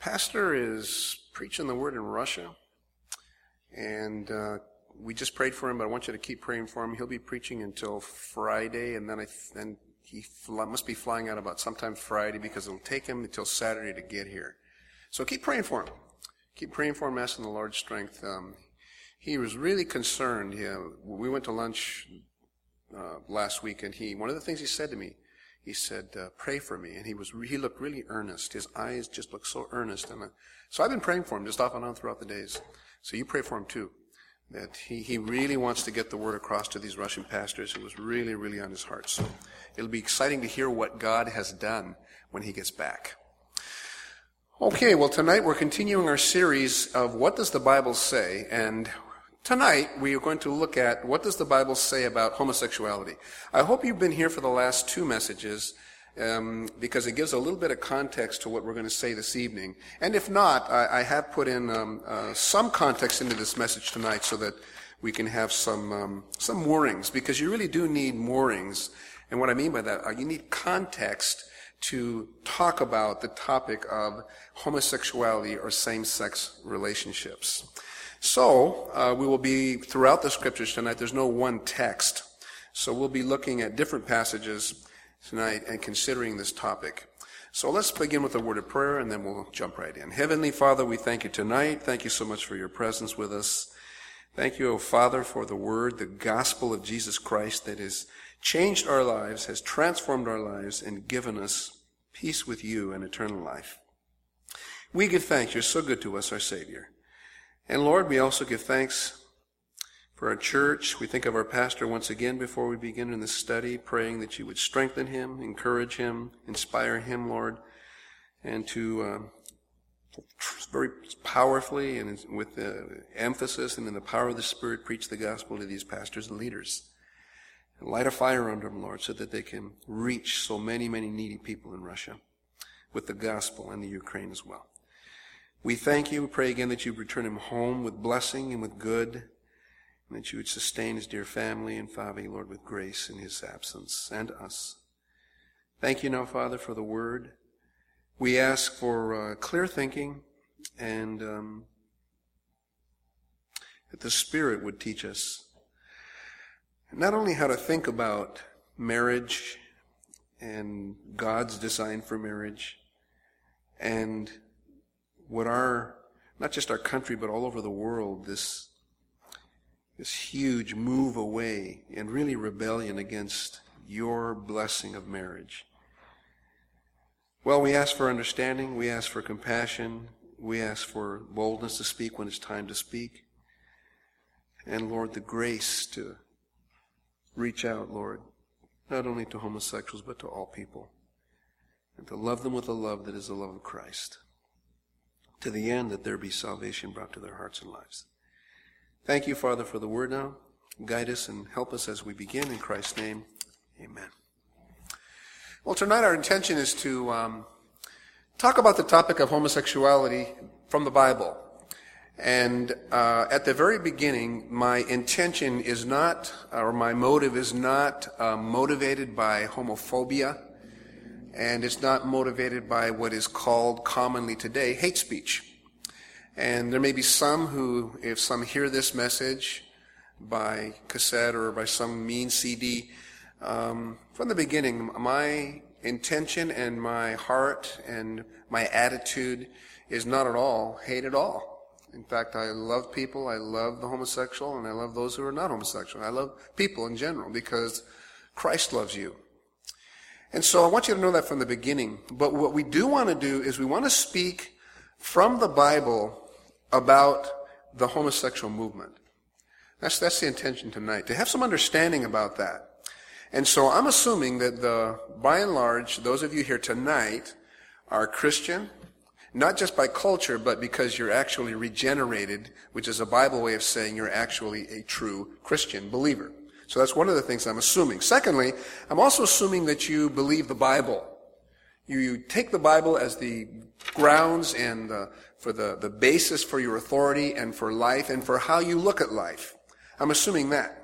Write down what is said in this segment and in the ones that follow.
pastor is preaching the word in Russia, and we just prayed for him, but I want you to keep praying for him. He'll be preaching until Friday, and then he must be flying out about sometime Friday because it'll take him until Saturday to get here. So keep praying for him. Keep praying for him, asking the Lord's strength. He was really concerned. We went to lunch last week, and one of the things he said to me, he said, pray for me. And he looked really earnest. His eyes just looked so earnest. And so I've been praying for him just off and on throughout the days. So you pray for him too. That he really wants to get the word across to these Russian pastors. It was really, really on his heart. So it'll be exciting to hear what God has done when he gets back. Okay, well tonight we're continuing our series of What Does the Bible Say? And tonight we are going to look at what does the Bible say about homosexuality. I hope you've been here for the last two messages because it gives a little bit of context to what we're going to say this evening. And if not, I have put in some context into this message tonight so that we can have some moorings, because you really do need moorings. And what I mean by that, you need context to talk about the topic of homosexuality or same-sex relationships. So, we will be, throughout the scriptures tonight, there's no one text. So we'll be looking at different passages tonight and considering this topic. So let's begin with a word of prayer and then we'll jump right in. Heavenly Father, we thank you tonight. Thank you so much for your presence with us. Thank you, O Father, for the word, the gospel of Jesus Christ that has changed our lives, has transformed our lives, and given us peace with you and eternal life. We give thanks. You're so good to us, our Savior. And Lord, we also give thanks for our church. We think of our pastor once again before we begin in this study, praying that you would strengthen him, encourage him, inspire him, Lord, and to very powerfully and with emphasis and in the power of the Spirit preach the gospel to these pastors and leaders. And light a fire under them, Lord, so that they can reach so many, many needy people in Russia with the gospel and the Ukraine as well. We thank you. We pray again that you return him home with blessing and with good, and that you would sustain his dear family and Favi, Lord, with grace in his absence and us. Thank you now, Father, for the word. We ask for clear thinking and that the Spirit would teach us not only how to think about marriage and God's design for marriage and what not just our country, but all over the world, this huge move away and really rebellion against your blessing of marriage. Well, we ask for understanding, we ask for compassion, we ask for boldness to speak when it's time to speak. And Lord, the grace to reach out, Lord, not only to homosexuals, but to all people. And to love them with a love that is the love of Christ. To the end that there be salvation brought to their hearts and lives. Thank you, Father, for the word now. Guide us and help us as we begin. In Christ's name, amen. Well, tonight our intention is to talk about the topic of homosexuality from the Bible. And at the very beginning, my intention is not, or my motive is not motivated by homophobia, and it's not motivated by what is called commonly today hate speech. And there may be some who, if some hear this message by cassette or by some mean CD, from the beginning, my intention and my heart and my attitude is not at all hate at all. In fact, I love people, I love the homosexual, and I love those who are not homosexual. I love people in general because Christ loves you. And so I want you to know that from the beginning. But what we do want to do is we want to speak from the Bible about the homosexual movement. That's the intention tonight, to have some understanding about that. And so I'm assuming that by and large, those of you here tonight are Christian, not just by culture, but because you're actually regenerated, which is a Bible way of saying you're actually a true Christian believer. So that's one of the things I'm assuming. Secondly, I'm also assuming that you believe the Bible. You take the Bible as the grounds and for the basis for your authority and for life and for how you look at life. I'm assuming that.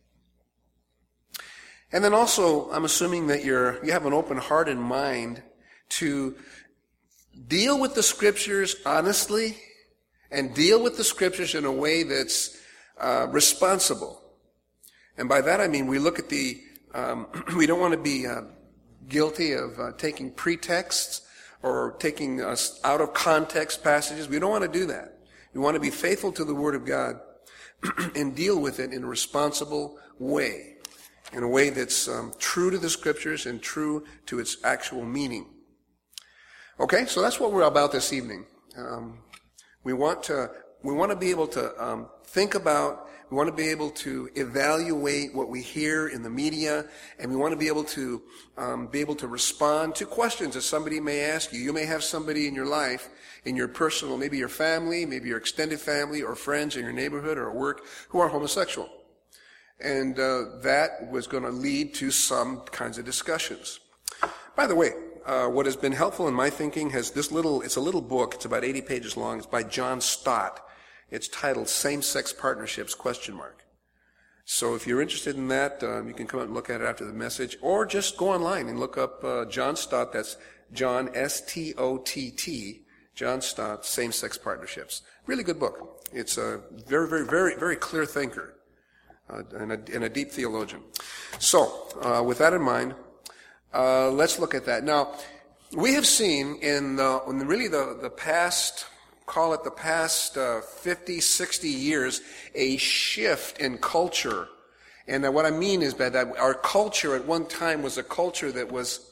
And then also, I'm assuming that you have an open heart and mind to deal with the Scriptures honestly and deal with the Scriptures in a way that's responsible. And by that I mean we look at the, we don't want to be guilty of taking pretexts or taking us out of context passages. We don't want to do that. We want to be faithful to the Word of God and deal with it in a responsible way, in a way that's true to the Scriptures and true to its actual meaning. Okay, so that's what we're about this evening. We want to be able to think about, we want to be able to evaluate what we hear in the media, and we want to be able to respond to questions that somebody may ask you. You may have somebody in your life, in your personal, maybe your family, maybe your extended family, or friends in your neighborhood or at work who are homosexual. And that was going to lead to some kinds of discussions. By the way, what has been helpful in my thinking has it's a little book, it's about 80 pages long, it's by John Stott. It's titled Same-Sex Partnerships, ? So if you're interested in that, you can come out and look at it after the message, or just go online and look up John Stott, that's John, S-T-O-T-T, John Stott, Same-Sex Partnerships. Really good book. It's a very, very, very, very clear thinker and a deep theologian. So, with that in mind, let's look at that. Now, we have seen in the past, call it the past 50, 60 years, a shift in culture. And what I mean is that our culture at one time was a culture that was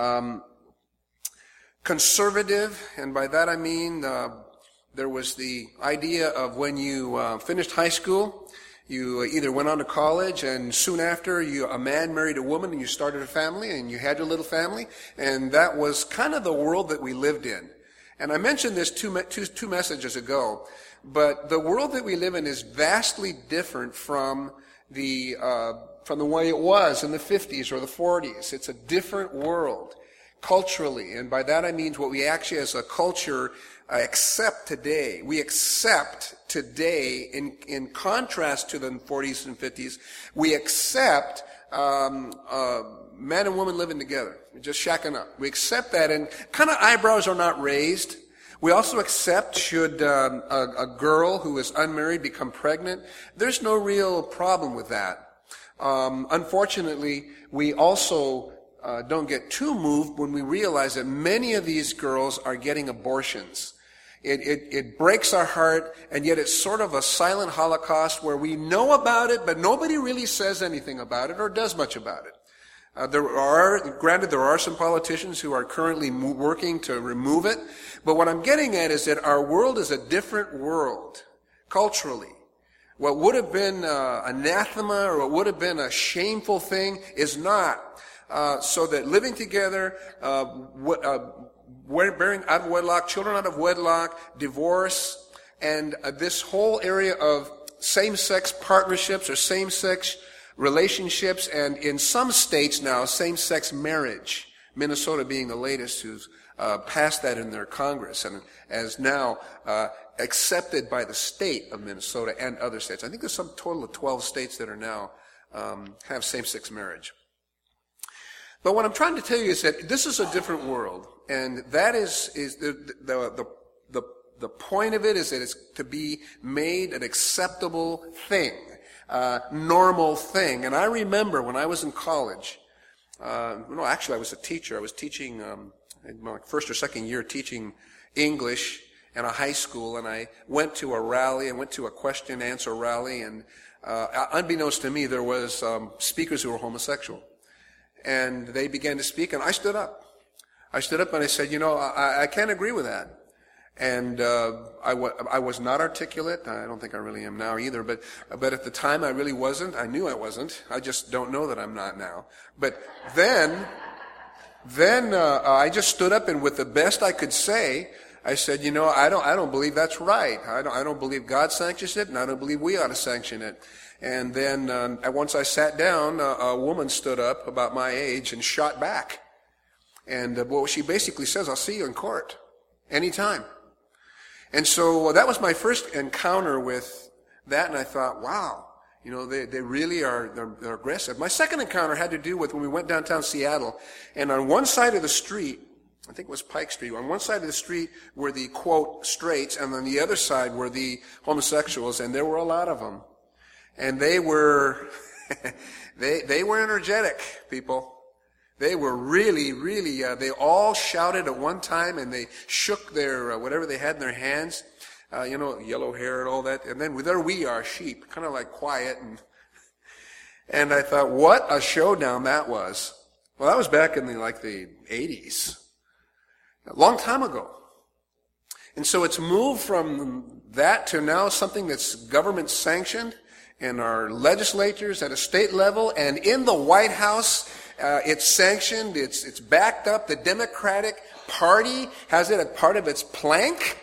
conservative, and by that I mean there was the idea of when you finished high school, you either went on to college, and soon after a man married a woman and you started a family and you had your little family, and that was kind of the world that we lived in. And I mentioned this two messages ago, but the world that we live in is vastly different from the way it was in the 50s or the 40s. It's a different world culturally, and by that I mean what we actually as a culture accept today. We accept today, in contrast to the 40s and 50s, we accept man and woman living together, just shacking up. We accept that, and kind of eyebrows are not raised. We also accept should a girl who is unmarried become pregnant. There's no real problem with that. Unfortunately, we also don't get too moved when we realize that many of these girls are getting abortions. It breaks our heart, and yet it's sort of a silent holocaust where we know about it, but nobody really says anything about it or does much about it. There are some politicians who are currently working to remove it, but what I'm getting at is that our world is a different world, culturally. What would have been anathema or what would have been a shameful thing is not. So that living together, bearing out of wedlock, children out of wedlock, divorce, and this whole area of same-sex partnerships or same-sex relationships, and in some states now, same-sex marriage. Minnesota being the latest who's passed that in their Congress and as now accepted by the state of Minnesota and other states. I think there's some total of 12 states that are now have same-sex marriage. But what I'm trying to tell you is that this is a different world, and that is the point of it is that it's to be made an acceptable thing, normal thing. And I remember when I was in college, actually I was a teacher. I was teaching in my first or second year teaching English in a high school, and I went to a rally. I went to a question and answer rally, and unbeknownst to me, there was speakers who were homosexual. And they began to speak, and I stood up. And I said, I can't agree with that. And I was not articulate. I don't think I really am now either. But at the time, I really wasn't. I knew I wasn't. I just don't know that I'm not now. But then I just stood up, and with the best I could say, I said, I don't believe that's right. I don't believe God sanctions it, and I don't believe we ought to sanction it. And then once I sat down, a woman stood up about my age and shot back. And what she basically says, I'll see you in court anytime. And so that was my first encounter with that, and I thought, wow, they really are they're aggressive. My second encounter had to do with when we went downtown Seattle, and on one side of the street I think it was Pike Street. On one side of the street were the, quote, straights, and on the other side were the homosexuals, and there were a lot of them. And they were, they were energetic, people. They were really, really, they all shouted at one time, and they shook their, whatever they had in their hands, yellow hair and all that. And then there we are, sheep, kind of like quiet. And I thought, what a showdown that was. Well, that was back in the 80s. A long time ago. And so it's moved from that to now something that's government sanctioned in our legislatures at a state level, and in the White House, it's sanctioned, it's backed up. The Democratic Party has it as part of its plank,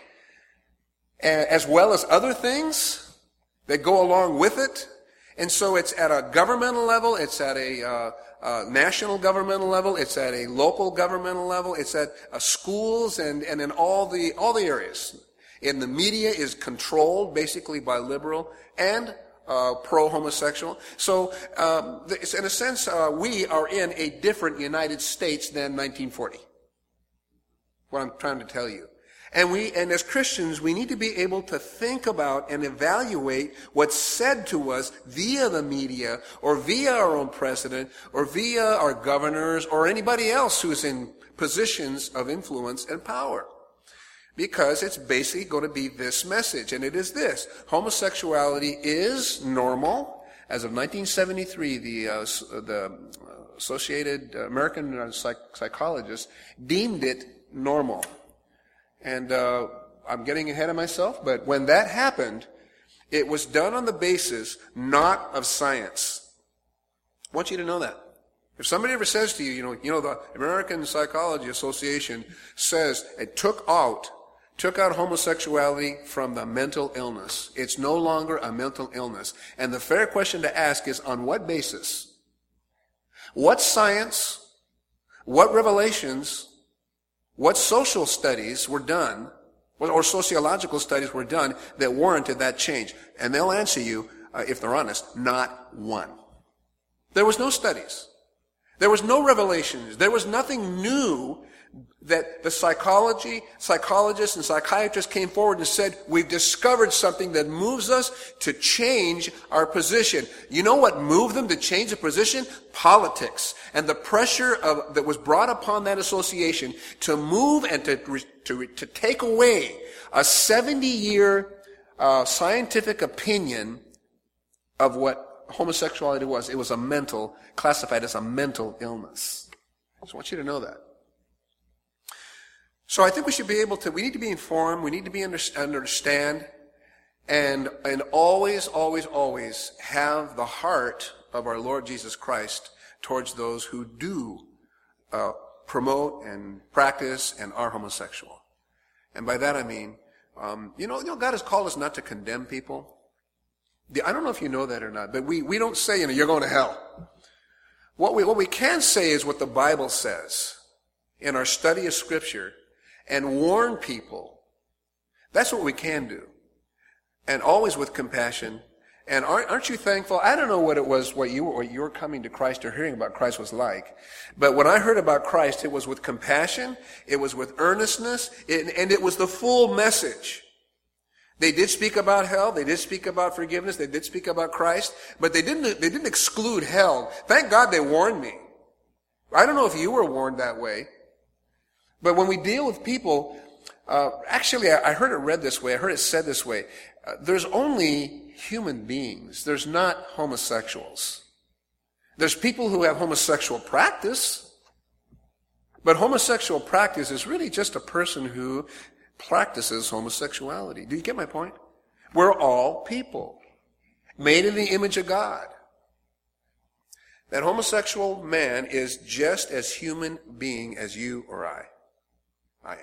as well as other things that go along with it. And so it's at a governmental level, it's at a national governmental level, it's at a local governmental level, it's at schools and in all the areas. And the media is controlled basically by liberal and pro-homosexual. So in a sense, we are in a different United States than 1940. What I'm trying to tell you. And as Christians, we need to be able to think about and evaluate what's said to us via the media, or via our own president, or via our governors, or anybody else who's in positions of influence and power. Because it's basically going to be this message, and it is this: homosexuality is normal. As of 1973, the Associated American Psychologists deemed it normal. And I'm getting ahead of myself, but when that happened, it was done on the basis not of science. I want you to know that. If somebody ever says to you, the American Psychology Association says it took out homosexuality from the mental illness. It's no longer a mental illness. And the fair question to ask is, on what basis? What science? What revelations? What social studies were done, or sociological studies were done that warranted that change? And they'll answer you, if they're honest, not one. There was no studies. There was no revelations. There was nothing new that the psychologists and psychiatrists came forward and said, we've discovered something that moves us to change our position. You know what moved them to change the position? Politics. And the pressure that was brought upon that association to move and to take away a 70-year scientific opinion of what homosexuality was. It was classified as a mental illness. So I want you to know that. So I think we need to be informed, we need to understand, and always, always, always have the heart of our Lord Jesus Christ towards those who do promote and practice and are homosexual. And by that I mean, God has called us not to condemn people. I don't know if you know that or not, but we don't say, you're going to hell. What we can say is what the Bible says in our study of Scripture, and warn people. That's what we can do. And always with compassion. And aren't you thankful? I don't know what it was, what your coming to Christ or hearing about Christ was like. But when I heard about Christ, it was with compassion, it was with earnestness, and it was the full message. They did speak about hell, they did speak about forgiveness, they did speak about Christ, but they didn't exclude hell. Thank God they warned me. I don't know if you were warned that way. But when we deal with people, actually I heard it read this way, I heard it said this way, there's only human beings, there's not homosexuals. There's people who have homosexual practice, but homosexual practice is really just a person who practices homosexuality. Do you get my point? We're all people, made in the image of God. That homosexual man is just as human being as you or I am.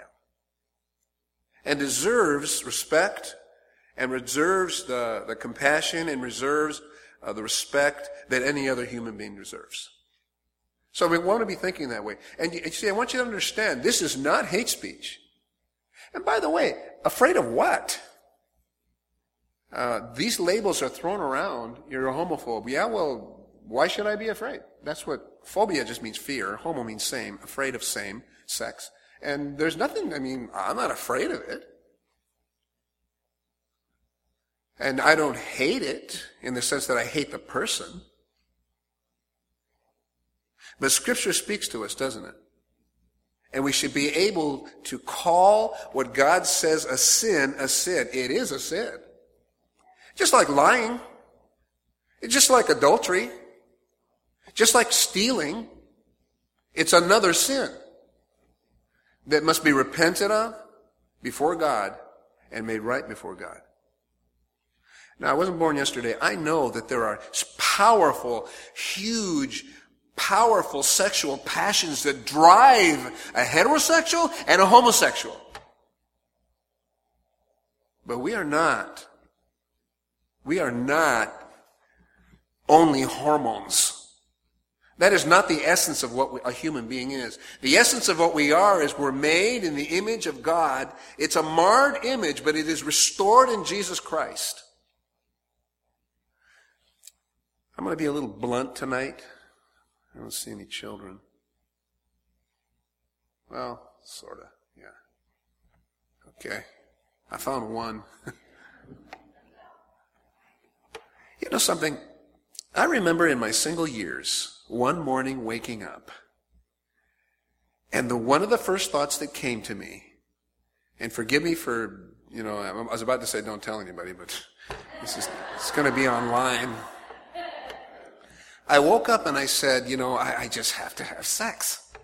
And deserves respect, and reserves the compassion, and reserves the respect that any other human being deserves. So we want to be thinking that way. And you see, I want you to understand, this is not hate speech. And by the way, afraid of what? These labels are thrown around. You're a homophobe. Yeah, well, why should I be afraid? That's what phobia just means: fear. Homo means same, afraid of same sex. And there's nothing, I'm not afraid of it. And I don't hate it in the sense that I hate the person. But Scripture speaks to us, doesn't it? And we should be able to call what God says a sin, a sin. It is a sin. Just like lying. Just like adultery. Just like stealing. It's another sin that must be repented of before God and made right before God. Now, I wasn't born yesterday. I know that there are powerful, huge, powerful sexual passions that drive a heterosexual and a homosexual. But we are not only hormones. That is not the essence of what a human being is. The essence of what we are is we're made in the image of God. It's a marred image, but it is restored in Jesus Christ. I'm going to be a little blunt tonight. I don't see any children. Well, sort of, yeah. Okay. I found one. You know something? I remember in my single years, one morning waking up, and one of the first thoughts that came to me, and forgive me for, I was about to say don't tell anybody, but it's going to be online. I woke up and I said, I just have to have sex.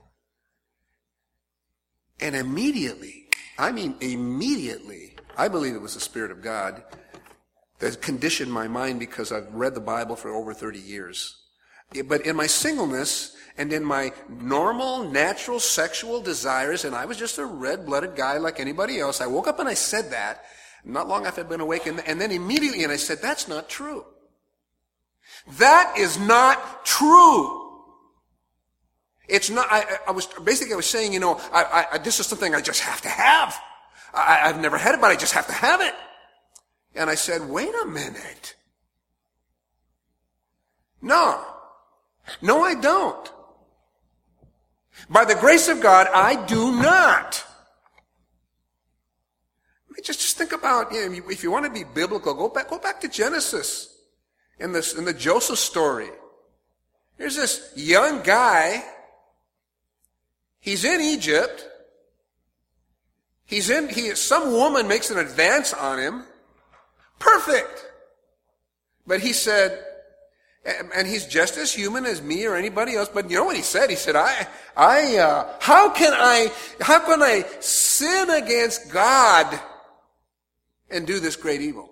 And immediately, I believe it was the Spirit of God that conditioned my mind because I've read the Bible for over 30 years. But in my singleness and in my normal, natural sexual desires, and I was just a red-blooded guy like anybody else, I woke up and I said that, not long after I'd been awake, and then immediately, and I said, that's not true. That is not true. It's not, I was saying, this is something I just have to have. I've never had it, but I just have to have it. And I said, wait a minute. No, I don't. By the grace of God, I do not. Just think about, if you want to be biblical, go back to Genesis. In the Joseph story. Here's this young guy. He's in Egypt. Some woman makes an advance on him. Perfect. But he said, and he's just as human as me or anybody else, but you know what he said? He said, how can I sin against God and do this great evil?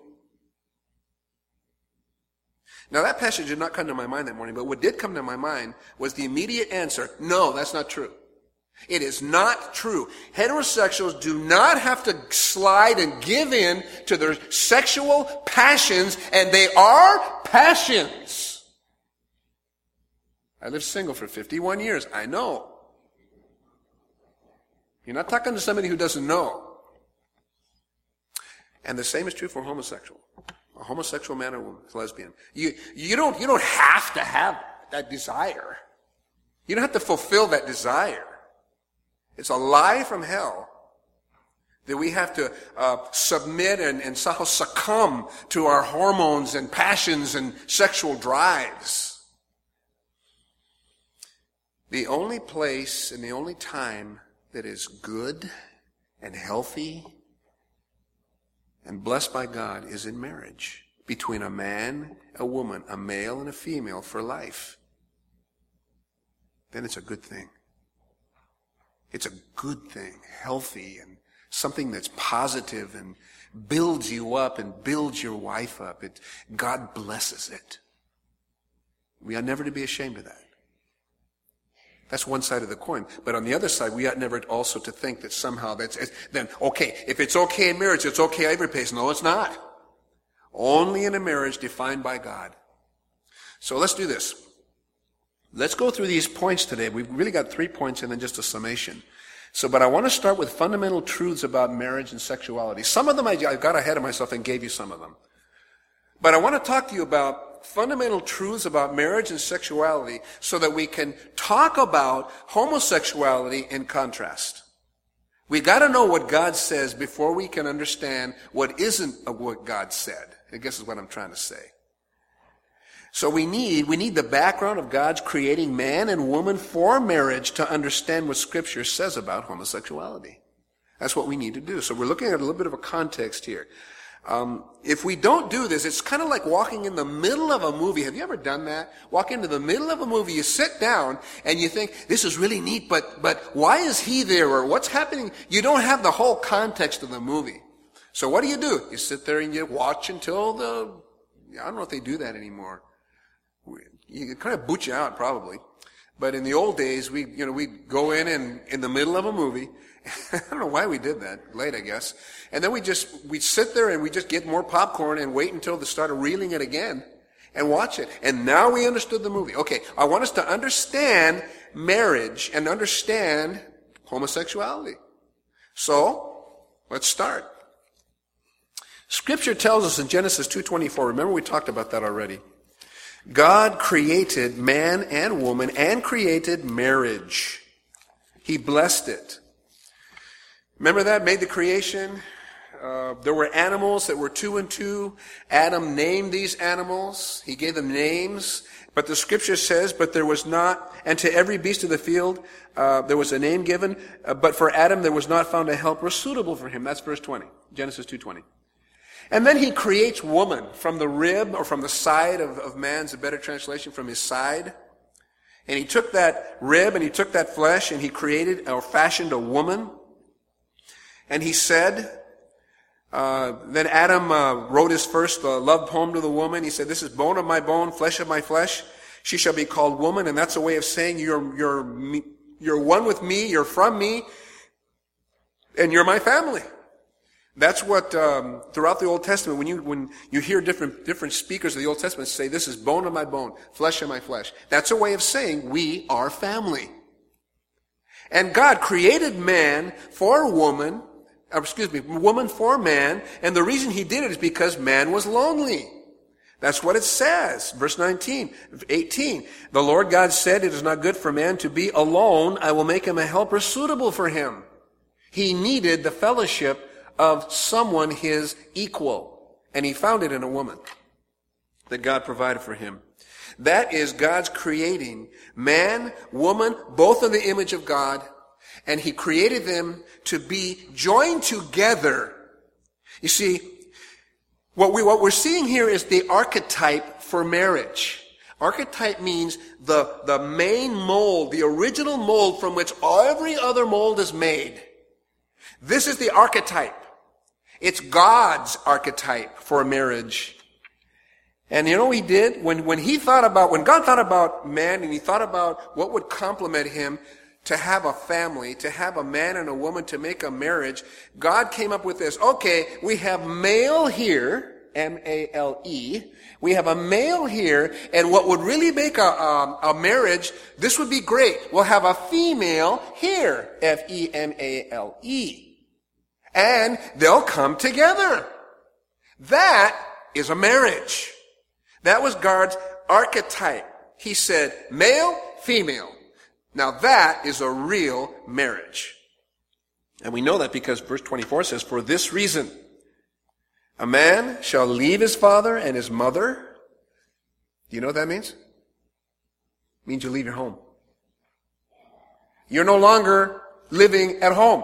Now that passage did not come to my mind that morning, but what did come to my mind was the immediate answer, no, that's not true. It is not true. Heterosexuals do not have to slide and give in to their sexual passions, and they are passions. I lived single for 51 years. I know. You're not talking to somebody who doesn't know. And the same is true for homosexual. A homosexual man or woman, a lesbian. You don't have to have that desire. You don't have to fulfill that desire. It's a lie from hell that we have to submit and somehow succumb to our hormones and passions and sexual drives. The only place and the only time that is good and healthy and blessed by God is in marriage between a man, a woman, a male and a female for life. Then it's a good thing. It's a good thing, healthy, and something that's positive and builds you up and builds your wife up. God blesses it. We are never to be ashamed of that. That's one side of the coin. But on the other side, we ought never also to think that somehow if it's okay in marriage, it's okay every place. No, it's not. Only in a marriage defined by God. So let's do this. Let's go through these points today. We've really got 3 points and then just a summation. But I want to start with fundamental truths about marriage and sexuality. Some of them I got ahead of myself and gave you some of them. But I want to talk to you about fundamental truths about marriage and sexuality so that we can talk about homosexuality in contrast. We got to know what God says before we can understand what isn't of what God said. I guess is what I'm trying to say. So we need the background of God's creating man and woman for marriage to understand what Scripture says about homosexuality. That's what we need to do. So we're looking at a little bit of a context here. If we don't do this, it's kind of like walking in the middle of a movie. Have you ever done that? Walk into the middle of a movie, you sit down, and you think, this is really neat, but why is he there, or what's happening? You don't have the whole context of the movie. So what do? You sit there and you watch until I don't know if they do that anymore. You kind of boot you out, probably. But in the old days, we go in the middle of a movie. I don't know why we did that. Late, I guess. And then we'd sit there and we just get more popcorn and wait until they started reeling it again and watch it. And now we understood the movie. Okay, I want us to understand marriage and understand homosexuality. So, let's start. Scripture tells us in Genesis 2:24, remember we talked about that already. God created man and woman and created marriage. He blessed it. Remember that? Made the creation. There were animals that were 2 and 2. Adam named these animals. He gave them names. But the Scripture says, but there was not, and to every beast of the field there was a name given, but for Adam there was not found a helper suitable for him. That's verse 20, Genesis 2:20. And then he creates woman from the rib, or from the side of man's a better translation, from his side. And he took that rib and he took that flesh and he created or fashioned a woman. And he said, then Adam wrote his first love poem to the woman. He said, this is bone of my bone, flesh of my flesh. She shall be called woman. And that's a way of saying you're one with me, you're from me, and you're my family. That's what, throughout the Old Testament, when you hear different speakers of the Old Testament say, this is bone of my bone, flesh of my flesh. That's a way of saying we are family. And God created man for woman for man, and the reason he did it is because man was lonely. That's what it says. Verse 18. The Lord God said, it is not good for man to be alone. I will make him a helper suitable for him. He needed the fellowship of someone his equal, and he found it in a woman that God provided for him. That is God's creating man, woman, both in the image of God, and he created them to be joined together. You see, what we're seeing here is the archetype for marriage. Archetype means the main mold, the original mold from which every other mold is made. This is the archetype. It's God's archetype for marriage. And you know what he did? When God thought about man and he thought about what would complement him to have a family, to have a man and a woman to make a marriage, God came up with this. Okay, we have male here, M-A-L-E. We have a male here, and what would really make a marriage, this would be great. We'll have a female here, F-E-M-A-L-E. And they'll come together. That is a marriage. That was God's archetype. He said, male, female. Now that is a real marriage. And we know that because verse 24 says, for this reason, a man shall leave his father and his mother. Do you know what that means? It means you leave your home. You're no longer living at home.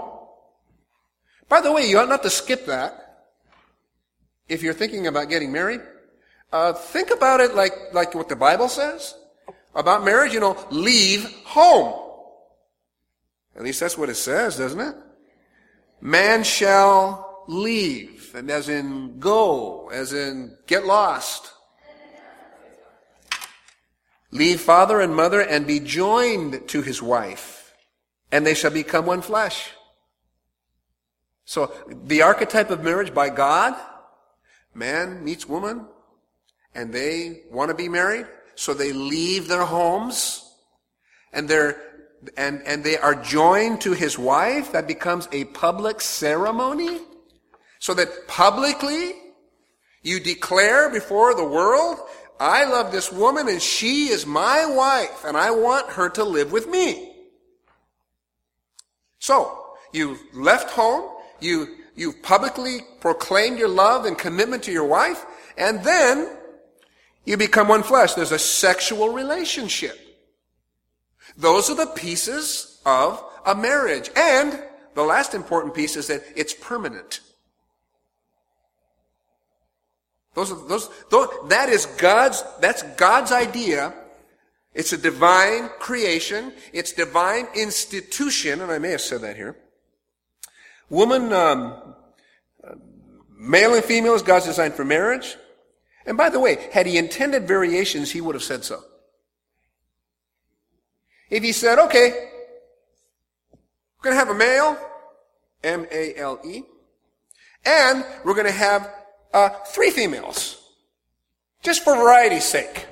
By the way, you ought not to skip that. If you're thinking about getting married, think about it like what the Bible says about marriage. Leave home. At least that's what it says, doesn't it? Man shall leave, and as in go, as in get lost. Leave father and mother and be joined to his wife, and they shall become one flesh. So the archetype of marriage by God, man meets woman, and they want to be married, so they leave their homes, and they are joined to his wife. That becomes a public ceremony, so that publicly you declare before the world, I love this woman and she is my wife and I want her to live with me. So, You've left home. You've publicly proclaimed your love and commitment to your wife. And then you become one flesh. There's a sexual relationship. Those are the pieces of a marriage. And the last important piece is that it's permanent. That's God's idea. It's a divine creation. It's divine institution, and I may have said that here. Woman, male and female is God's design for marriage. And by the way, had he intended variations, he would have said so. If he said, okay, we're going to have a male, M-A-L-E, and we're going to have 3 females, just for variety's sake.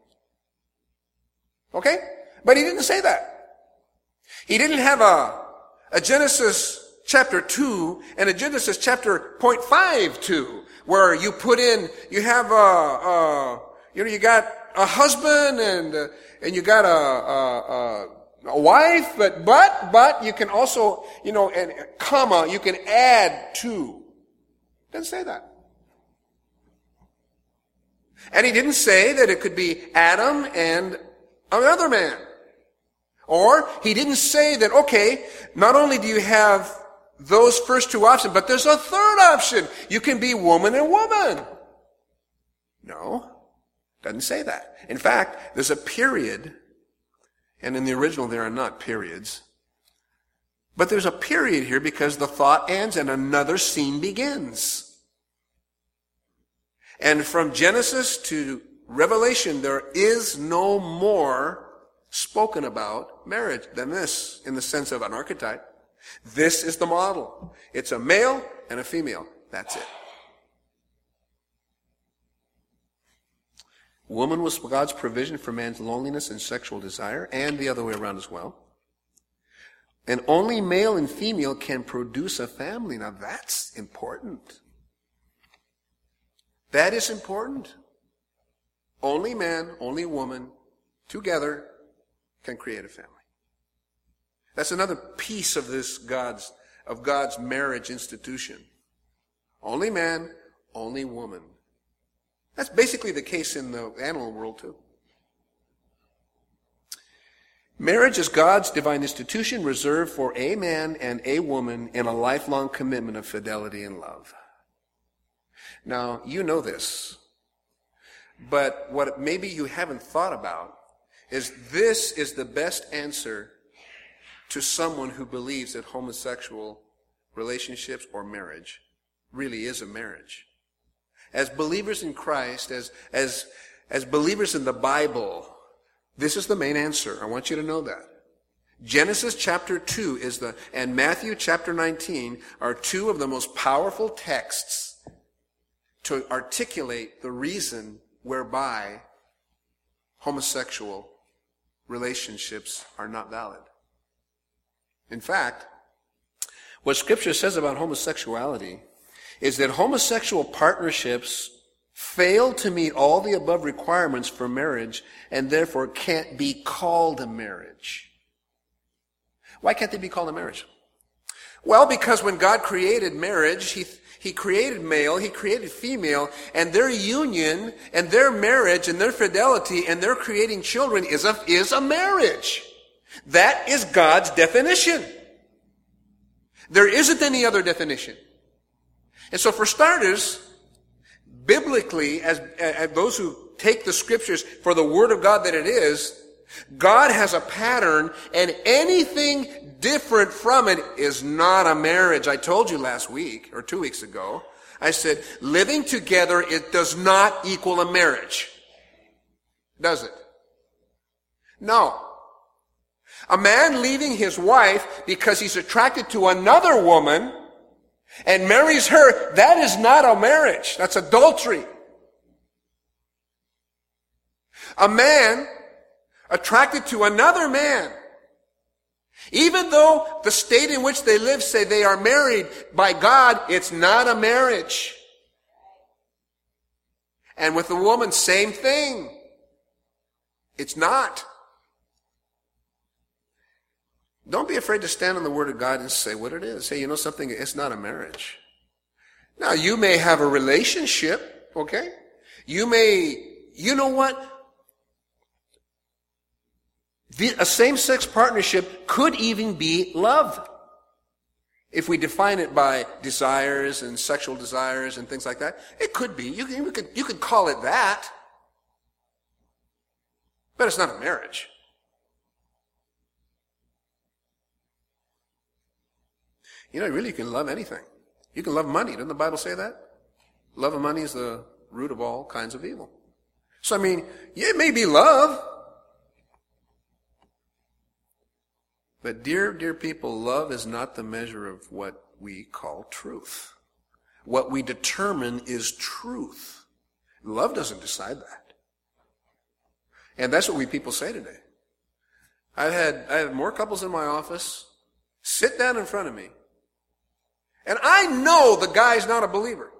Okay? But he didn't say that. He didn't have a Genesis chapter 2 and a Genesis chapter 0.52 where you put in, you have you got a husband and you got a wife, but you can also, and comma, you can add to. Didn't say that. And he didn't say that it could be Adam and another man. Or he didn't say that, okay, not only do you have those first 2 options, but there's a third option. You can be woman and woman. No, doesn't say that. In fact, there's a period, and in the original there are not periods. But there's a period here because the thought ends and another scene begins. And from Genesis to Revelation, there is no more spoken about marriage than this in the sense of an archetype. This is the model. It's a male and a female. That's it. Woman was God's provision for man's loneliness and sexual desire, and the other way around as well. And only male and female can produce a family. Now that's important. That is important. Only man, only woman, together can create a family. That's another piece of this God's marriage institution. Only man, only woman. That's basically the case in the animal world too. Marriage is God's divine institution reserved for a man and a woman in a lifelong commitment of fidelity and love. Now, you know this, but what maybe you haven't thought about is this is the best answer to someone who believes that homosexual relationships or marriage really is a marriage. As believers in Christ, as believers in the Bible, this is the main answer. I want you to know that. Genesis chapter 2 and Matthew chapter 19 are 2 of the most powerful texts to articulate the reason whereby homosexual relationships are not valid. In fact, what Scripture says about homosexuality is that homosexual partnerships fail to meet all the above requirements for marriage and therefore can't be called a marriage. Why can't they be called a marriage? Well, because when God created marriage, He created male, He created female, and their union and their marriage and their fidelity and their creating children is a marriage. That is God's definition. There isn't any other definition. And so for starters, biblically, as those who take the Scriptures for the Word of God that it is, God has a pattern, and anything different from it is not a marriage. I told you last week, or 2 weeks ago, I said, living together, it does not equal a marriage. Does it? No. A man leaving his wife because he's attracted to another woman and marries her, that is not a marriage. That's adultery. A man attracted to another man, even though the state in which they live say they are married by God, it's not a marriage. And with the woman, same thing. It's not. Don't be afraid to stand on the Word of God and say what it is. Hey, you know something? It's not a marriage. Now, you may have a relationship, okay? You know what? A same-sex partnership could even be love. If we define it by desires and sexual desires and things like that, it could be. You could call it that. But it's not a marriage. You know, really, you can love anything. You can love money. Doesn't the Bible say that? Love of money is the root of all kinds of evil. So, I mean, it may be love. But dear people, love is not the measure of what we call truth. What we determine is truth. Love doesn't decide that. And that's what we people say today. I have more couples in my office sit down in front of me, and I know the guy's not a believer.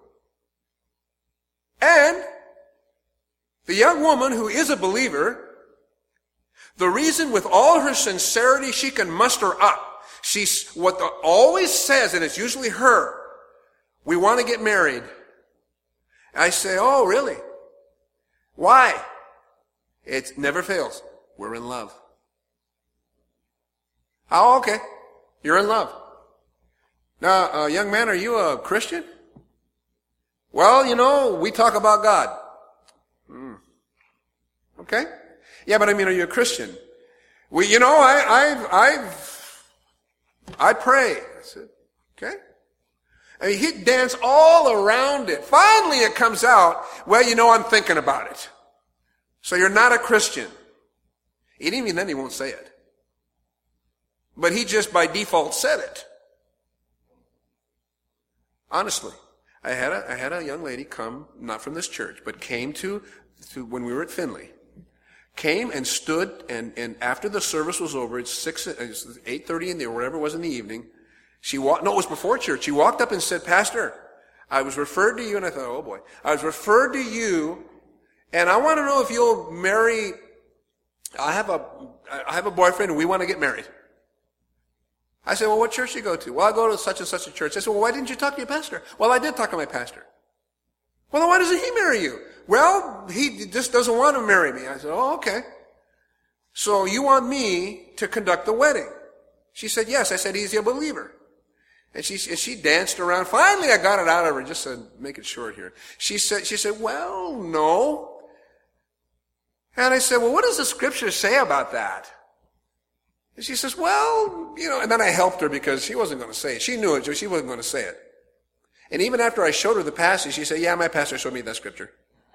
And the young woman who is a believer, the reason with all her sincerity she can muster up, she's always says, and it's usually her, we want to get married. I say, oh, really? Why? It never fails. We're in love. Oh, okay. You're in love. Now, young man, are you a Christian? Well, you know, we talk about God. Okay? Yeah, but I mean, are you a Christian? Well, you know, I pray. I said, okay. I mean, he'd dance all around it. Finally, it comes out, well, you know, I'm thinking about it. So you're not a Christian. Even then, he won't say it. But he just by default said it. Honestly, I had a young lady come, not from this church, but came to when we were at Finley. Came and stood, and after the service was over, it's 8:30 in the, or whatever it was in the evening, it was before church. She walked up and said, Pastor, I was referred to you, and I thought, oh boy, I was referred to you, and I want to know if you'll marry, I have a boyfriend, and we want to get married. I said, well, what church do you go to? Well, I go to such and such a church. I said, well, why didn't you talk to your pastor? Well, I did talk to my pastor. Well, then why doesn't he marry you? Well, he just doesn't want to marry me. I said, oh, okay. So you want me to conduct the wedding? She said, yes. I said, he's a believer. And she danced around. Finally, I got it out of her, just to make it short here. She said, well, no. And I said, well, what does the scripture say about that? And she says, well, you know, and then I helped her because she wasn't going to say it. She knew it, so she wasn't going to say it. And even after I showed her the passage, she said, yeah, my pastor showed me that scripture.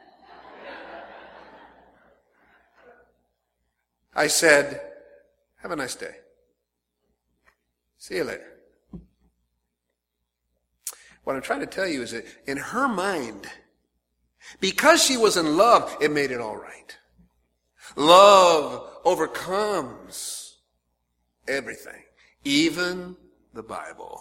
I said, have a nice day. See you later. What I'm trying to tell you is that in her mind, because she was in love, it made it all right. Love overcomes everything, even the Bible.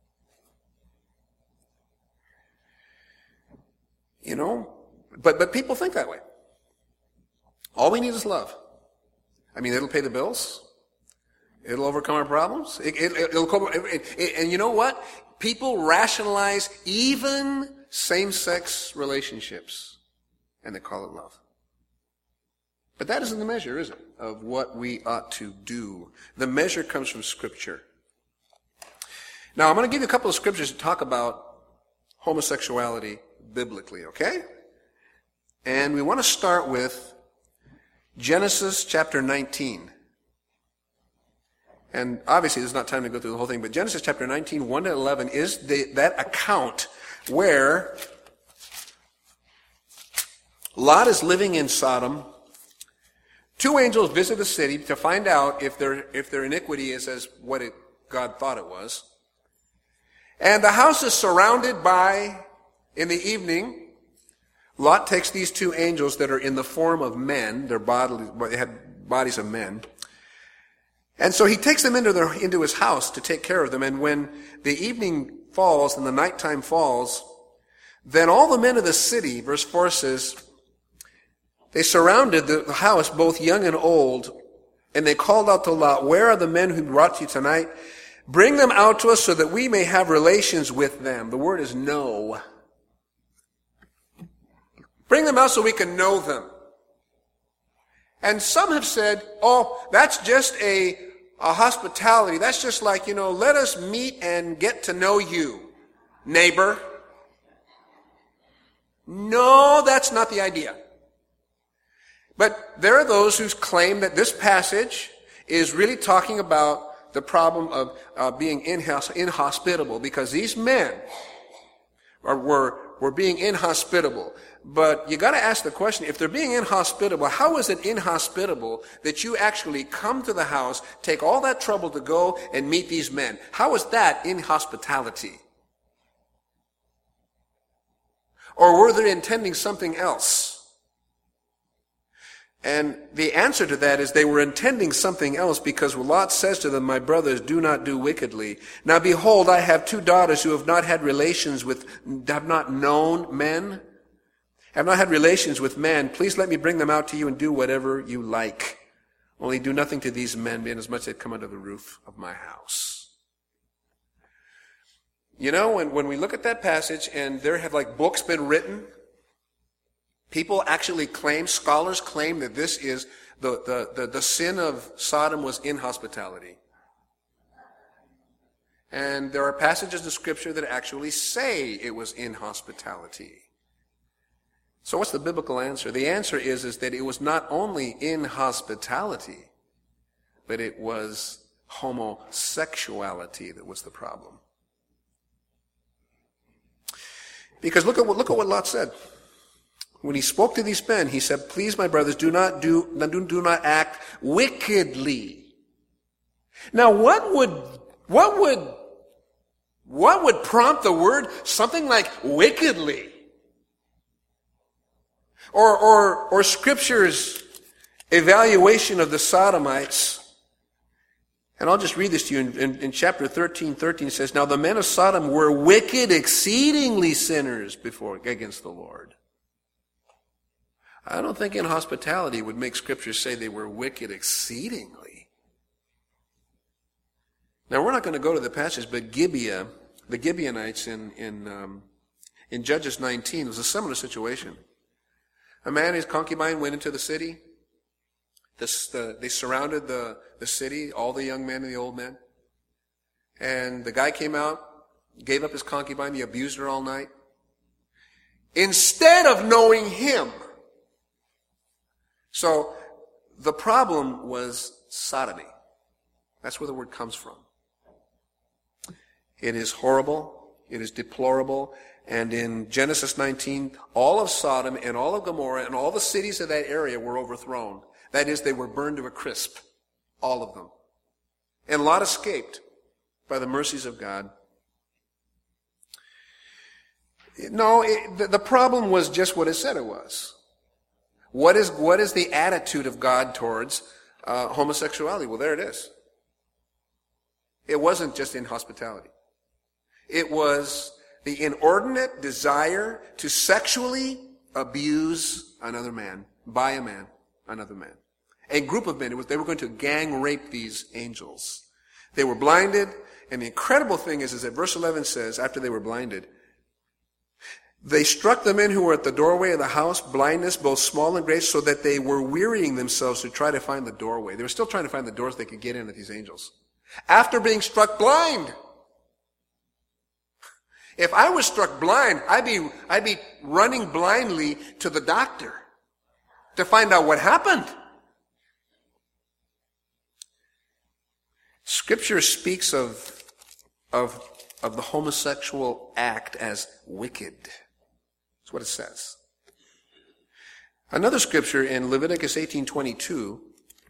You know, but people think that way. All we need is love. I mean, it'll pay the bills. It'll overcome our problems. And you know what? People rationalize even same-sex relationships, and they call it love. But that isn't the measure, is it, of what we ought to do? The measure comes from Scripture. Now, I'm going to give you a couple of scriptures to talk about homosexuality biblically, okay? And we want to start with Genesis chapter 19. And obviously there's not time to go through the whole thing, but Genesis chapter 19, 1 to 11 is that account where Lot is living in Sodom. Two angels visit the city to find out if their iniquity is as what God thought it was. And the house is surrounded by, in the evening, Lot takes these two angels that are in the form of men, they had bodies of men, and so he takes them into his house to take care of them. And when the evening falls and the nighttime falls, then all the men of the city, verse 4 says, they surrounded the house, both young and old, And they called out to Lot, "Where are the men who brought you tonight? Bring them out to us so that we may have relations with them." The word is know. Bring them out so we can know them. And some have said, oh, that's just a hospitality. That's just like, let us meet and get to know you, neighbor. No, that's not the idea. But there are those who claim that this passage is really talking about the problem of being inhospitable, because these men were being inhospitable. But you got to ask the question, if they're being inhospitable, how is it inhospitable that you actually come to the house, take all that trouble to go and meet these men? How is that inhospitality? Or were they intending something else? And the answer to that is they were intending something else, because Lot says to them, "My brothers, do not do wickedly. Now behold, I have 2 daughters who have not had relations have not known men, have not had relations with men. Please let me bring them out to you and do whatever you like. Only do nothing to these men, inasmuch as they come under the roof of my house." When we look at that passage, and there have books been written, people actually scholars claim that this is the sin of Sodom was inhospitality. And there are passages in Scripture that actually say it was inhospitality. So what's the biblical answer? The answer is that it was not only inhospitality, but it was homosexuality that was the problem. Because look at what Lot said. When he spoke to these men, he said, "Please, my brothers, do not act wickedly." Now, what would prompt the word something like wickedly? Or Scripture's evaluation of the Sodomites. And I'll just read this to you in chapter 13. It says, "Now the men of Sodom were wicked, exceedingly sinners against the Lord." I don't think inhospitality would make Scripture say they were wicked exceedingly. Now, we're not going to go to the passage, but Gibeah, the Gibeonites in Judges 19, was a similar situation. A man and his concubine went into the city. They surrounded the city, all the young men and the old men. And the guy came out, gave up his concubine, he abused her all night. Instead of knowing him. So the problem was sodomy. That's where the word comes from. It is horrible. It is deplorable. And in Genesis 19, all of Sodom and all of Gomorrah and all the cities of that area were overthrown. That is, they were burned to a crisp. All of them. And Lot escaped by the mercies of God. No, the problem was just what it said it was. What is the attitude of God towards homosexuality? Well, there it is. It wasn't just inhospitality. It was the inordinate desire to sexually abuse another man, by a man, another man. A group of men, they were going to gang rape these angels. They were blinded, and the incredible thing is that verse 11 says, after they were blinded, they struck the men who were at the doorway of the house, blindness, both small and great, so that they were wearying themselves to try to find the doorway. They were still trying to find the doors they could get in at these angels. After being struck blind. If I was struck blind, I'd be running blindly to the doctor to find out what happened. Scripture speaks of the homosexual act as wicked. That's what it says. Another scripture in Leviticus 18:22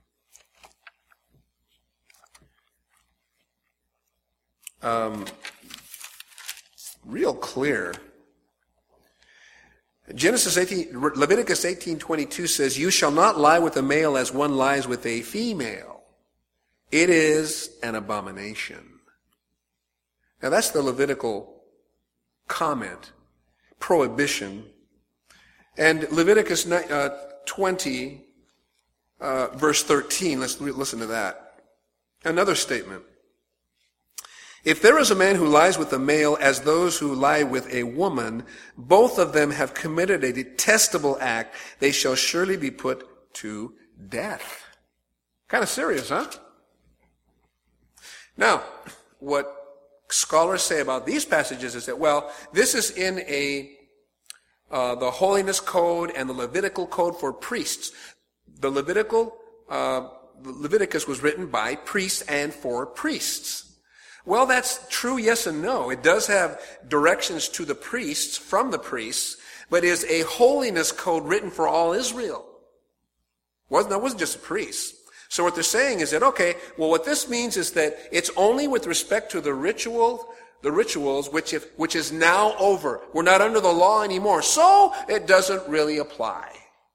real clear. Leviticus 18:22 says, "You shall not lie with a male as one lies with a female. It is an abomination." Now that's the Levitical comment, prohibition. And Leviticus 20, verse 13. Let's listen to that. Another statement. If there is a man who lies with a male as those who lie with a woman, both of them have committed a detestable act. They shall surely be put to death. Kind of serious, huh? Now, what scholars say about these passages is that, well, this is in the holiness code and the Levitical code for priests. The Leviticus was written by priests and for priests. Well, that's true, yes and no. It does have directions to the priests, from the priests, but is a holiness code written for all Israel. That wasn't just the priests. So what they're saying is that, okay, well, what this means is that it's only with respect to the rituals which is now over. We're not under the law anymore, so it doesn't really apply.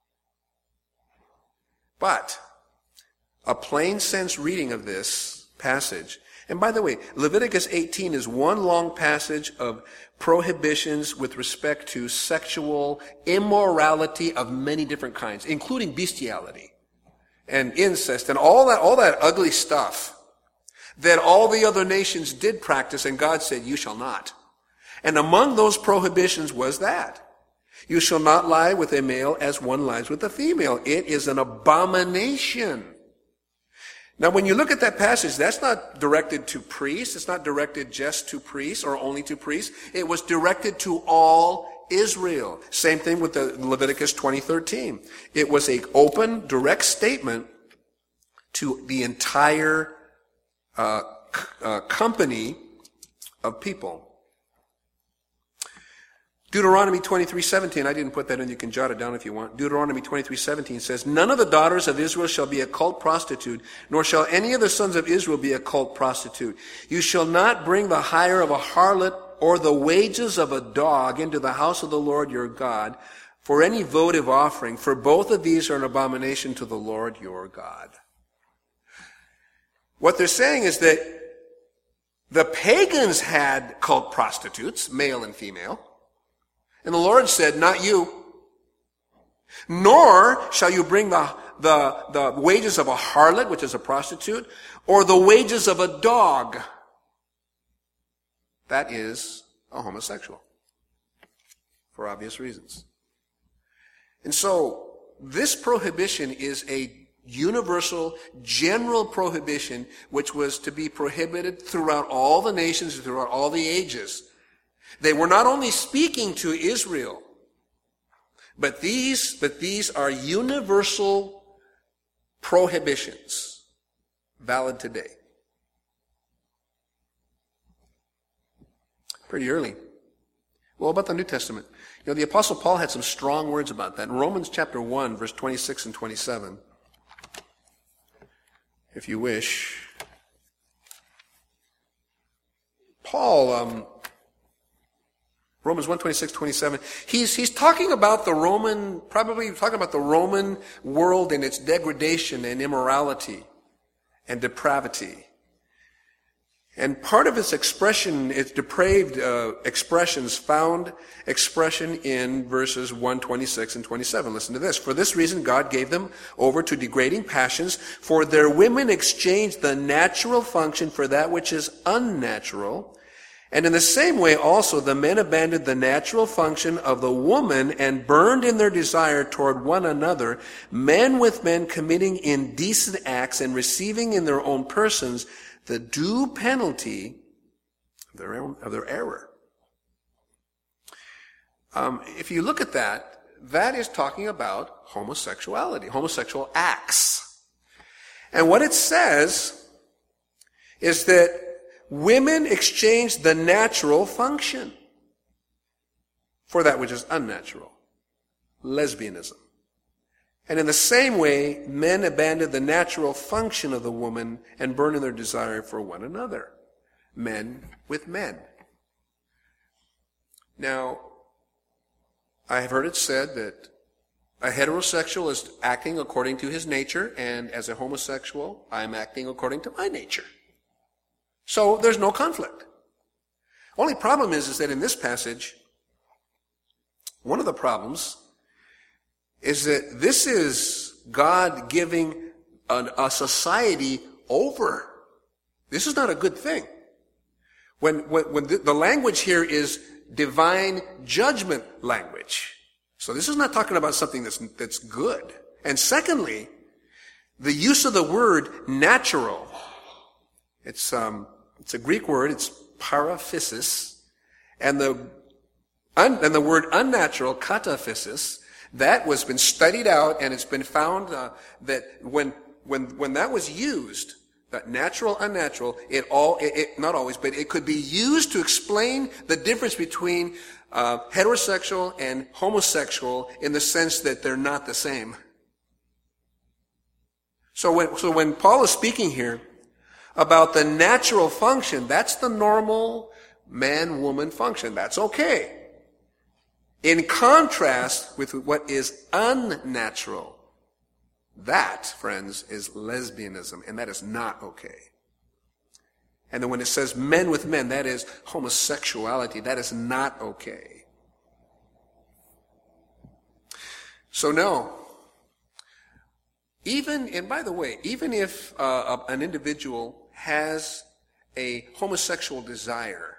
But a plain sense reading of this passage, and by the way, Leviticus 18 is one long passage of prohibitions with respect to sexual immorality of many different kinds, including bestiality and incest and all that ugly stuff that all the other nations did practice, and God said, you shall not. And among those prohibitions was that. You shall not lie with a male as one lies with a female. It is an abomination. Now, when you look at that passage, that's not directed to priests. It's not directed just to priests or only to priests. It was directed to all Israel. Same thing with the Leviticus 20:13. It was an open, direct statement to the entire company of people. Deuteronomy 23:17, I didn't put that in, you can jot it down if you want. Deuteronomy 23:17 says, none of the daughters of Israel shall be a cult prostitute, nor shall any of the sons of Israel be a cult prostitute. You shall not bring the hire of a harlot or the wages of a dog into the house of the Lord your God for any votive offering, for both of these are an abomination to the Lord your God. What they're saying is that the pagans had cult prostitutes, male and female. And the Lord said, not you. Nor shall you bring the wages of a harlot, which is a prostitute, or the wages of a dog. That is a homosexual. For obvious reasons. And so, this prohibition is a universal, general prohibition, which was to be prohibited throughout all the nations, throughout all the ages. They were not only speaking to Israel, but these are universal prohibitions, valid today. Pretty early. Well, about the New Testament. The Apostle Paul had some strong words about that. In Romans chapter 1, verse 26 and 27, if you wish, Paul, Romans 1, 26, 27. He's talking about the Roman world and its degradation and immorality and depravity. And part of its expression, its depraved expressions, found expression in verses 1, 26 and 27. Listen to this. For this reason God gave them over to degrading passions, for their women exchanged the natural function for that which is unnatural. And in the same way also the men abandoned the natural function of the woman and burned in their desire toward one another, men with men committing indecent acts and receiving in their own persons the due penalty of their error. If you look at that, that is talking about homosexuality, homosexual acts. And what it says is that women exchange the natural function for that which is unnatural. Lesbianism. And in the same way, men abandon the natural function of the woman and burn in their desire for one another. Men with men. Now, I have heard it said that a heterosexual is acting according to his nature, and as a homosexual, I'm acting according to my nature. So there's no conflict. Only problem is that in this passage, one of the problems is that this is God giving a society over. This is not a good thing. When the language here is divine judgment language. So this is not talking about something that's good. And secondly, the use of the word natural. It's a Greek word. It's paraphysis, and the word unnatural, kataphysis. That was been studied out, and it's been found that when that was used, that natural, unnatural, it not always, but it could be used to explain the difference between heterosexual and homosexual in the sense that they're not the same. So when Paul is speaking here about the natural function, that's the normal man-woman function. That's okay. In contrast with what is unnatural, that, friends, is lesbianism, and that is not okay. And then when it says men with men, that is homosexuality. That is not okay. So no. And by the way, even if an individual has a homosexual desire,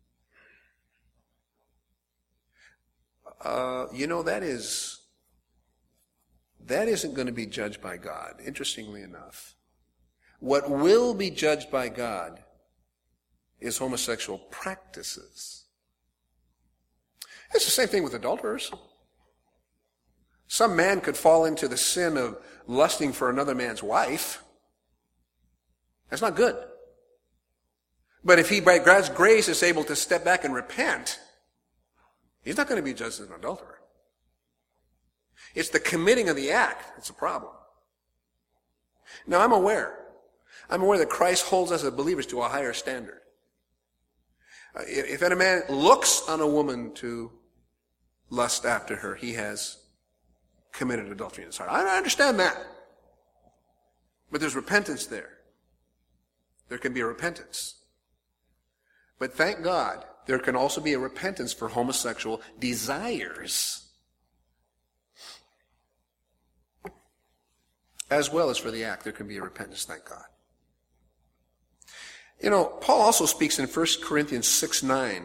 that isn't going to be judged by God, interestingly enough. What will be judged by God is homosexual practices. It's the same thing with adulterers. Some man could fall into the sin of lusting for another man's wife. That's not good. But if he, by God's grace, is able to step back and repent, he's not going to be judged as an adulterer. It's the committing of the act that's a problem. Now, I'm aware that Christ holds us as believers to a higher standard. If any man looks on a woman to lust after her, he has committed adultery in his heart. I understand that. But there's repentance there. There can be a repentance. But thank God, there can also be a repentance for homosexual desires, as well as for the act. There can be a repentance, thank God. Paul also speaks in 1 Corinthians 6:9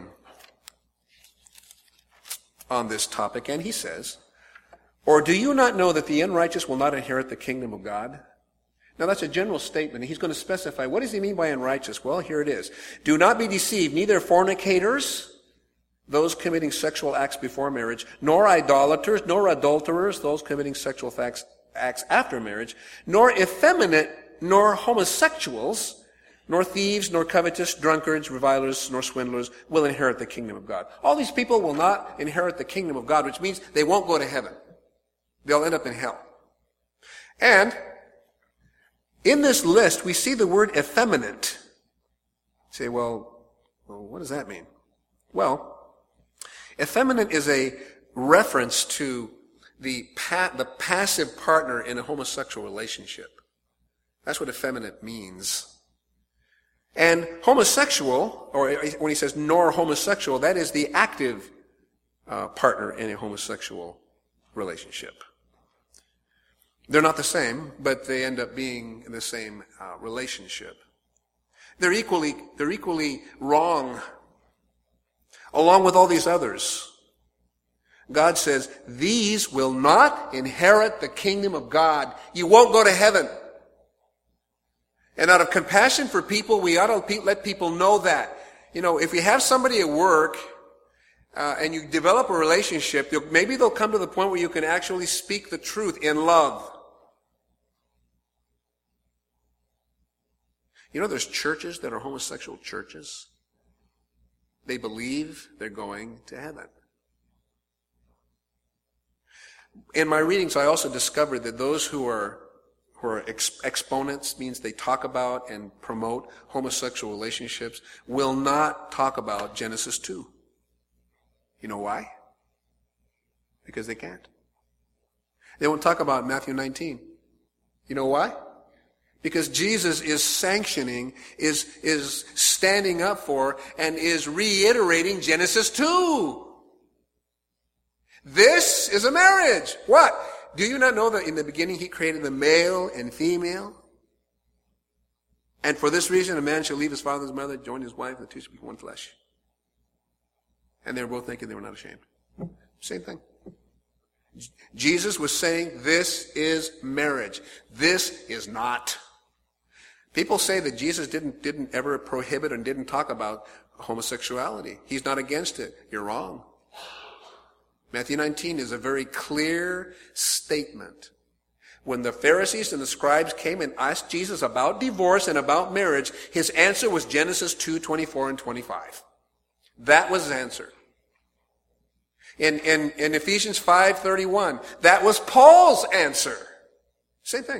on this topic, and he says, "Or do you not know that the unrighteous will not inherit the kingdom of God?" Now that's a general statement. He's going to specify, what does he mean by unrighteous? Well, here it is. "Do not be deceived, neither fornicators, those committing sexual acts before marriage, nor idolaters, nor adulterers, those committing sexual acts after marriage, nor effeminate, nor homosexuals, nor thieves, nor covetous, drunkards, revilers, nor swindlers will inherit the kingdom of God." All these people will not inherit the kingdom of God, which means they won't go to heaven. They'll end up in hell. And in this list, we see the word effeminate. You say, well, what does that mean? Well, effeminate is a reference to the passive partner in a homosexual relationship. That's what effeminate means. And homosexual, or when he says nor homosexual, that is the active partner in a homosexual relationship. They're not the same, but they end up being in the same relationship. They're equally wrong, along with all these others. God says, these will not inherit the kingdom of God. You won't go to heaven. And out of compassion for people, we ought to let people know that. If you have somebody at work, and you develop a relationship, maybe they'll come to the point where you can actually speak the truth in love. There's churches that are homosexual churches. They believe they're going to heaven. In my readings, I also discovered that those who are exponents, means they talk about and promote homosexual relationships, will not talk about Genesis 2. You know why? Because they can't. They won't talk about Matthew 19. You know why? Because Jesus is sanctioning, is standing up for, and is reiterating Genesis 2. This is a marriage. What? Do you not know that in the beginning he created the male and female? And for this reason, a man shall leave his father and his mother, join his wife, and the two shall be one flesh. And they were both thinking they were not ashamed. Same thing. Jesus was saying, this is marriage. This is not. People say that Jesus didn't ever prohibit and didn't talk about homosexuality. He's not against it. You're wrong. Matthew 19 is a very clear statement. When the Pharisees and the scribes came and asked Jesus about divorce and about marriage, his answer was Genesis 2:24 and 25. That was his answer. In Ephesians 5:31, that was Paul's answer. Same thing.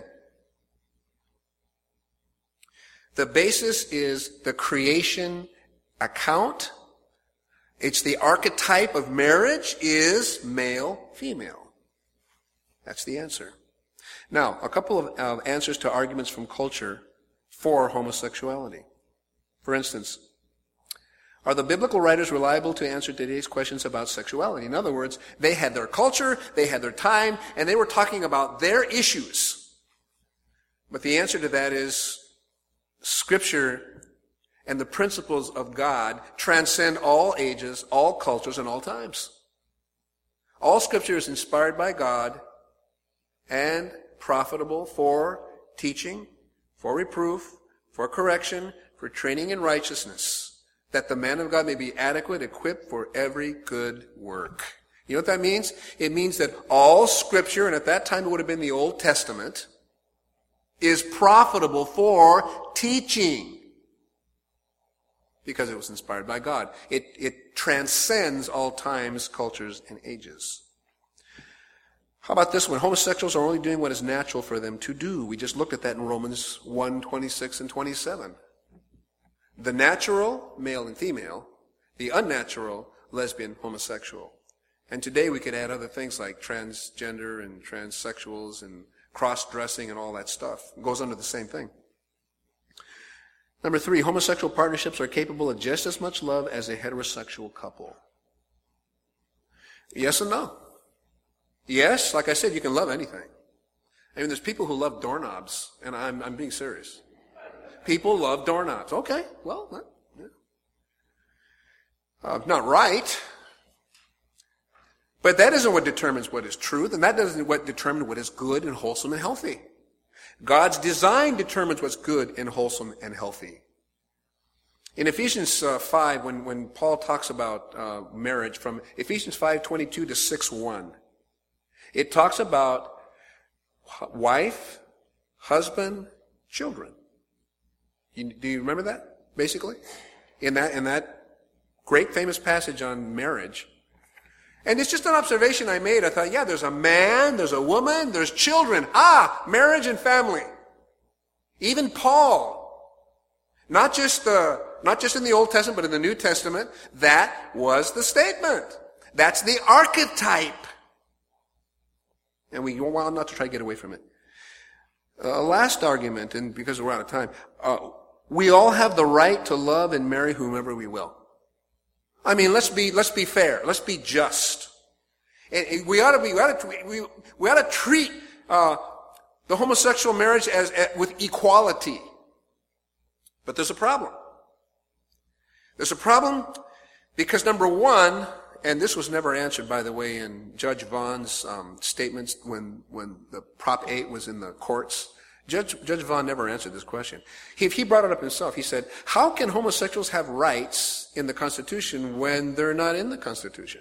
The basis is the creation account. It's the archetype of marriage is male, female. That's the answer. Now, a couple of answers to arguments from culture for homosexuality. For instance, are the biblical writers reliable to answer today's questions about sexuality? In other words, they had their culture, they had their time, and they were talking about their issues. But the answer to that is Scripture and the principles of God transcend all ages, all cultures, and all times. All Scripture is inspired by God and profitable for teaching, for reproof, for correction, for training in righteousness, that the man of God may be adequate, equipped for every good work. You know what that means? It means that all Scripture, and at that time it would have been the Old Testament, is profitable for teaching. Because it was inspired by God. It transcends all times, cultures, and ages. How about this one? Homosexuals are only doing what is natural for them to do. We just looked at that in Romans 1:26 and 27. The natural, male and female. The unnatural, lesbian, homosexual. And today we could add other things like transgender and transsexuals and cross-dressing and all that stuff. It goes under the same thing. Number 3, homosexual partnerships are capable of just as much love as a heterosexual couple. Yes and no. Yes, like I said, you can love anything. I mean, there's people who love doorknobs, and I'm being serious. People love doorknobs. Okay, well, not right. But that isn't what determines what is truth, and that doesn't what determine what is good and wholesome and healthy. God's design determines what's good and wholesome and healthy. In Ephesians 5, when Paul talks about marriage, from Ephesians 5:22 to 6:1, it talks about wife, husband, children. Do you remember that, basically? In that great famous passage on marriage. And it's just an observation I made. I thought, yeah, there's a man, there's a woman, there's children. Marriage and family. Even Paul, not just in the Old Testament, but in the New Testament, that was the statement. That's the archetype. And we go on not to try to get away from it. Last argument, and because we're out of time, we all have the right to love and marry whomever we will. I mean, let's be fair. Let's be just. And we ought to treat the homosexual marriage as with equality. But there's a problem. There's a problem because number one, and this was never answered, by the way, in Judge Vaughn's statements when the Prop 8 was in the courts. Judge Vaughn never answered this question. He brought it up himself. He said, how can homosexuals have rights in the Constitution when they're not in the Constitution?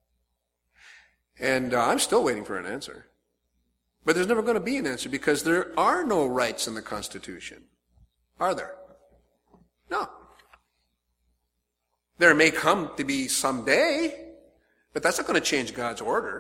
And I'm still waiting for an answer. But there's never going to be an answer because there are no rights in the Constitution. Are there? No. There may come to be someday, but that's not going to change God's order.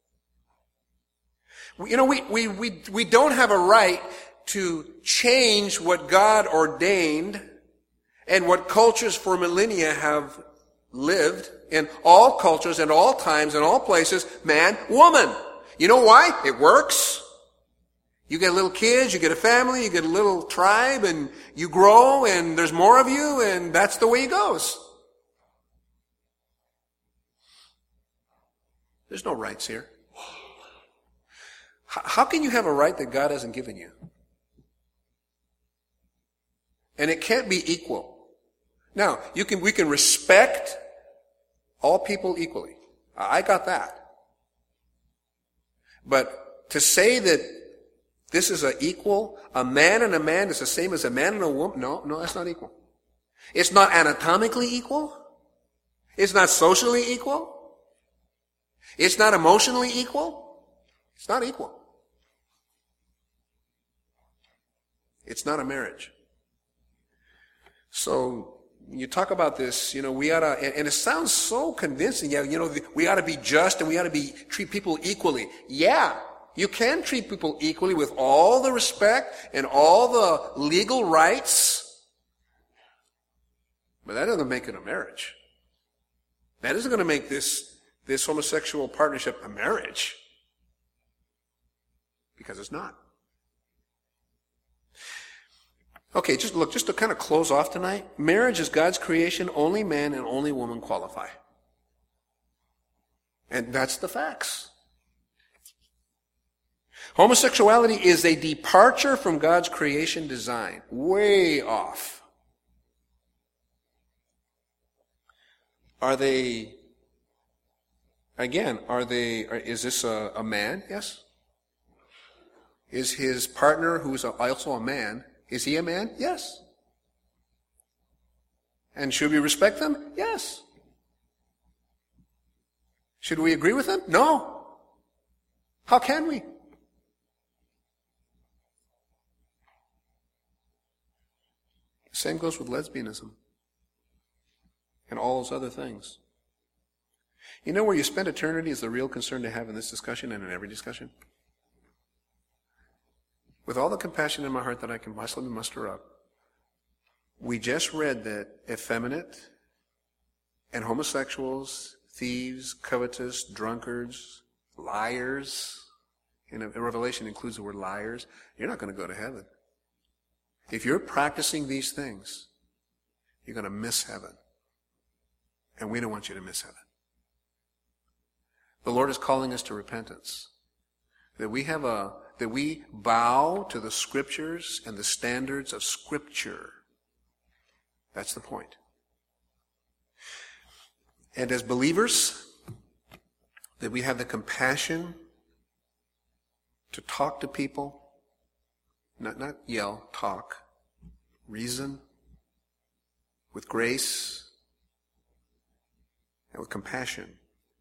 You know, we don't have a right to change what God ordained and what cultures for millennia have lived in all cultures and all times and all places, man, woman. You know why? It works. You get little kids, you get a family, you get a little tribe, and you grow, and there's more of you, and that's the way it goes. There's no rights here. How can you have a right that God hasn't given you? And it can't be equal. Now, we can respect all people equally. I got that. But to say that this is a man and a man is the same as a man and a woman, no, that's not equal. It's not anatomically equal. It's not socially equal. It's not emotionally equal. It's not equal. It's not a marriage. So, you talk about this, we ought to, and it sounds so convincing, we ought to be just and we ought to treat people equally. Yeah, you can treat people equally with all the respect and all the legal rights, but that doesn't make it a marriage. That isn't going to make this homosexual partnership a marriage. Because it's not. Okay, just to kind of close off tonight, marriage is God's creation. Only man and only woman qualify. And that's the facts. Homosexuality is a departure from God's creation design. Way off. Is this a man? Yes. Is his partner, who's also a man, is he a man? Yes. And should we respect them? Yes. Should we agree with them? No. How can we? The same goes with lesbianism and all those other things. You know where you spend eternity is the real concern to have in this discussion and in every discussion? With all the compassion in my heart that I can possibly muster up, we just read that effeminate and homosexuals, thieves, covetous, drunkards, liars, Revelation includes the word liars, you're not going to go to heaven. If you're practicing these things, you're going to miss heaven. And we don't want you to miss heaven. The Lord is calling us to repentance. That we bow to the Scriptures and the standards of Scripture. That's the point. And as believers, that we have the compassion to talk to people, not yell, talk, reason, with grace, and with compassion.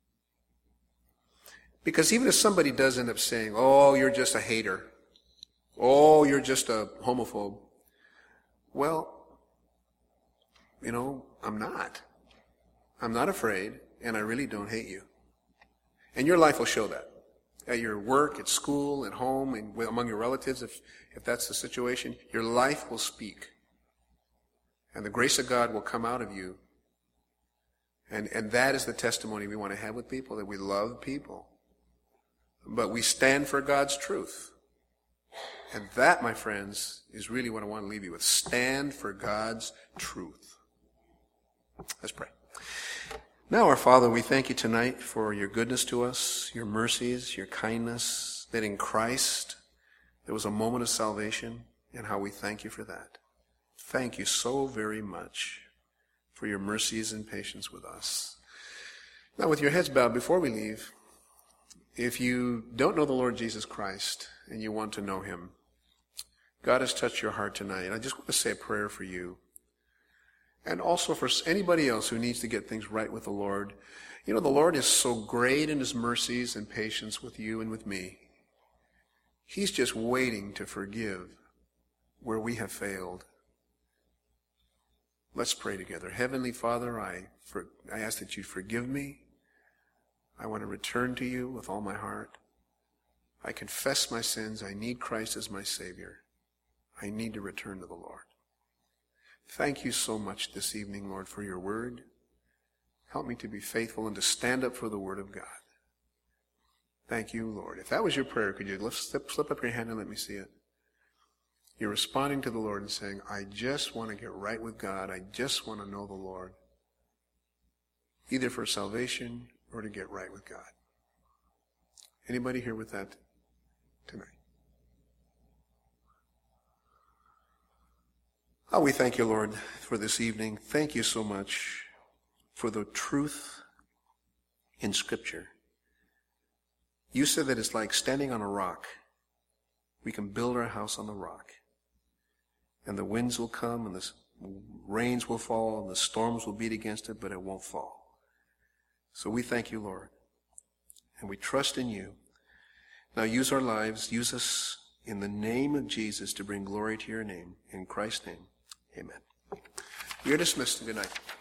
Because even if somebody does end up saying, oh, you're just a hater, oh, you're just a homophobe, well, I'm not. I'm not afraid, and I really don't hate you. And your life will show that. At your work, at school, at home, and among your relatives, if that's the situation, your life will speak. And the grace of God will come out of you. And that is the testimony we want to have with people, that we love people. But we stand for God's truth. And that, my friends, is really what I want to leave you with. Stand for God's truth. Let's pray. Now, our Father, we thank you tonight for your goodness to us, your mercies, your kindness, that in Christ there was a moment of salvation, and how we thank you for that. Thank you so very much for your mercies and patience with us. Now, with your heads bowed, before we leave, if you don't know the Lord Jesus Christ and you want to know him, God has touched your heart tonight, and I just want to say a prayer for you. And also for anybody else who needs to get things right with the Lord. The Lord is so great in his mercies and patience with you and with me. He's just waiting to forgive where we have failed. Let's pray together. Heavenly Father, I ask that you forgive me. I want to return to you with all my heart. I confess my sins. I need Christ as my Savior. I need to return to the Lord. Thank you so much this evening, Lord, for your word. Help me to be faithful and to stand up for the word of God. Thank you, Lord. If that was your prayer, could you slip up your hand and let me see it? You're responding to the Lord and saying, I just want to get right with God. I just want to know the Lord. Either for salvation or to get right with God. Anybody here with that tonight. Oh, we thank you, Lord, for this evening. Thank you so much for the truth in Scripture. You said that it's like standing on a rock. We can build our house on the rock. And the winds will come, and the rains will fall, and the storms will beat against it, but it won't fall. So we thank you, Lord. And we trust in you. Now use our lives, use us in the name of Jesus to bring glory to your name. In Christ's name, amen. You're dismissed. Good night.